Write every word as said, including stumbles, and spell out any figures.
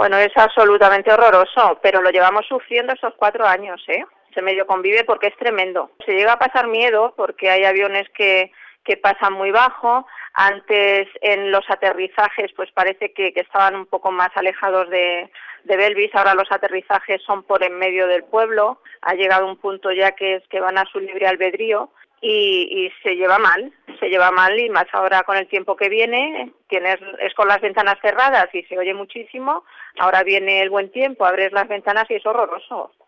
Bueno, es absolutamente horroroso, pero lo llevamos sufriendo estos cuatro años, ¿eh? Se medio convive porque es tremendo. Se llega a pasar miedo porque hay aviones que, que pasan muy bajo. Antes en los aterrizajes pues parece que, que estaban un poco más alejados de, de Belvis, ahora los aterrizajes son por en medio del pueblo. Ha llegado un punto ya que es que van a su libre albedrío. Y, y se lleva mal, se lleva mal y más ahora con el tiempo que viene, tienes, es con las ventanas cerradas y se oye muchísimo, ahora viene el buen tiempo, abres las ventanas y es horroroso.